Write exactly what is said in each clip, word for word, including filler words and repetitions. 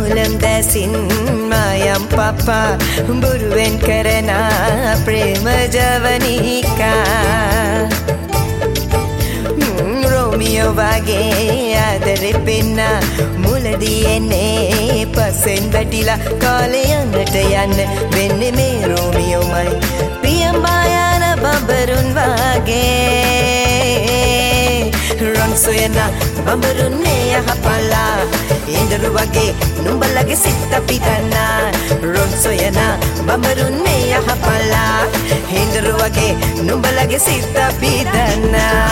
මුලම් දැසින් මායම් පපා බොරුවෙන් කරන ප්‍රේම ජවනිකා රෝමියෝ වගේ ආදරෙ පෙන්න මුලදී එන්නේ පසෙන් වැටිලා කාලේ යන්නට යන්න වෙන්නේ මේ රෝමියෝමයි පියඹා යන බඹරුන් වගේ රොන් සොයන බඹරුන් යහපලා ඉඳුරු වගේ නුඹලගේ සිත පිටන්නා රොන් සොයන බඹරුන් යහපලා ඉඳුරු වගේ නුඹලගේ සිත පිටන්නා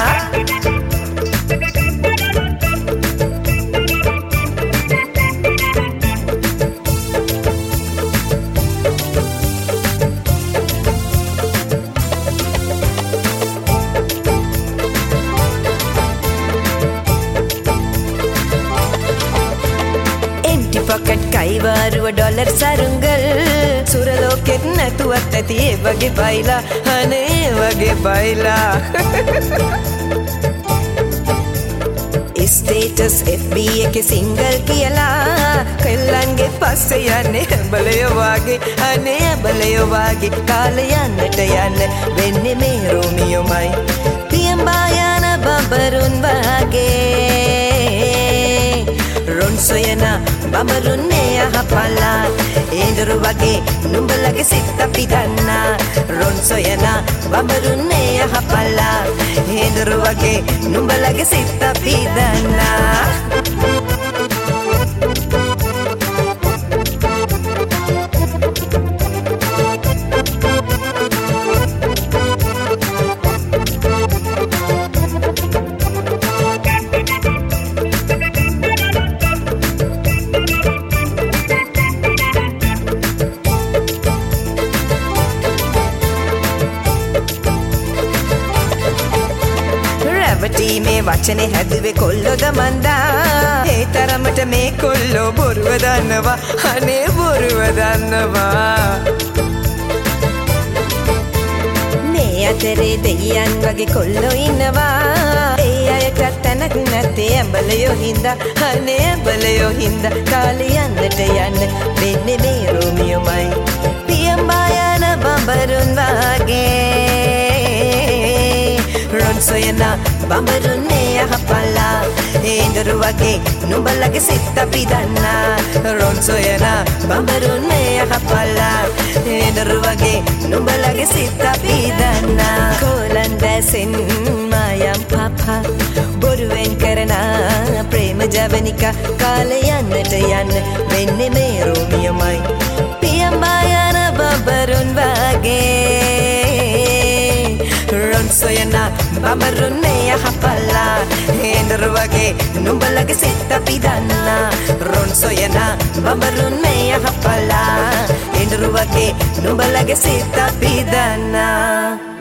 පොකට් කයිවාරුව ඩොලර් සරුංගල් සුරලෝකෙත් නැතුවත් ඇති ඒ වගේ බයිලා අනේ වගේ බයිලා ස්ටේටස් එෆ් බී එකේ සිංගල් කියලා කෙල්ලන්ගේ පස්සේ යන්නේ බලයෝ වාගේ අනේ බලයෝ වාගේ කාලේ යන්නට යන්න වෙන්නේ මේ රෝමියෝමයි පියඹා යන බඹරුන් වාගේ රොන් සොයන බඹරුන් යහපලා ඉඳුරු වගේ නුඹලගේ සිත පිටන්නා රොන් සොයන බඹරුන් යහපලා ඉඳුරු වගේ නුඹලගේ සිත පිටන්නා මේ වචනේ හැදුවේ කොල්ලොද මන්දා ඒ තරමට මේ කොල්ලෝ බොරුව දන්නවා අනේ බොරුව දන්නවා මේ අතරේ දෙයියන් වගේ කොල්ලෝ ඉන්නවා ඒ අයටත් තැනක් නැත්තේ ඇඹලයෝ හින්දා අනේ ඇඹලයෝ හින්දා කාලේ යන්නට යන්න වෙන්නේ මේ රෝමියෝමයි පියඹා යන බඹරුන් වගේ රොන් සොයන බඹරුන් යහපලා ඉඳුරු වගේ නුඹලගේ සිත පිටන්නා රොන් සොයන බඹරුන් යහපලා ඉඳුරු වගේ නුඹලගේ සිත පිටන්නා කොලන් දැසින් මායම් පපා බොරුවෙන් කරන ප්‍රේම ජවනිකා කාලේ යන්නට යන්න වෙන්නේ මේ රෝමියෝමයි පියඹා යන බඹරුන් වගේ රොන් සොයන බඹරුන් යහපලා ඉඳුරු වගේ නුඹලගේ සිත පිටන්නා රොන් සොයන බඹරුන් යහපලා ඉඳුරු වගේ නුඹලගේ සිත පිටන්නා